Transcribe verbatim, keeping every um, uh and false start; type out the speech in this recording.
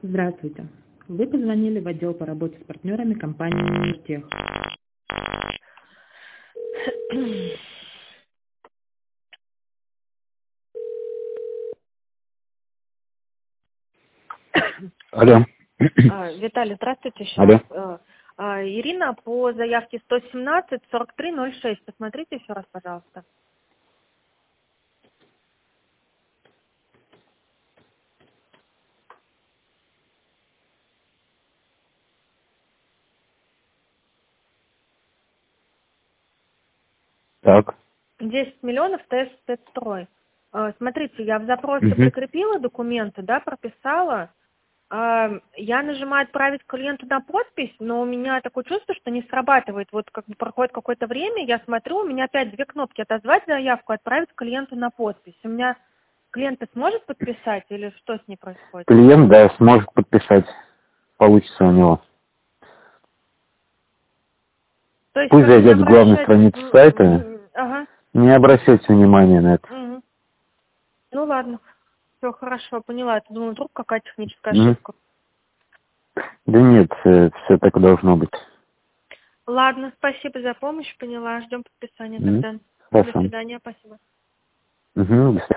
Здравствуйте. Вы позвонили в отдел по работе с партнерами компании «Миртех». Алло. А, Виталий, здравствуйте еще Алло. раз. А, а, Ирина, по заявке сто семнадцать сорок три ноль шесть. Посмотрите еще раз, пожалуйста. Так. десять миллионов ТС спецстрой. А, Смотрите, я в запросе Угу. прикрепила документы, да, прописала. А, Я нажимаю «Отправить клиенту на подпись», но у меня такое чувство, что не срабатывает. Вот как бы проходит какое-то время, я смотрю, у меня опять две кнопки: «Отозвать заявку», «Отправить клиенту на подпись». У меня клиент сможет подписать или что с ней происходит? Клиент, да, сможет подписать. Получится у него. То есть Пусть как бы не зайдет с главной обращать... страницы м, сайта, м, Ага. не обращайте внимания на это. Мгм. Ну ладно. Все хорошо, поняла. Я думаю, вдруг какая техническая Мгм. ошибка. Да нет, все так и должно быть. Ладно, спасибо за помощь, поняла. Ждем подписания Мгм. тогда. До Хорошо. свидания, спасибо. Угу.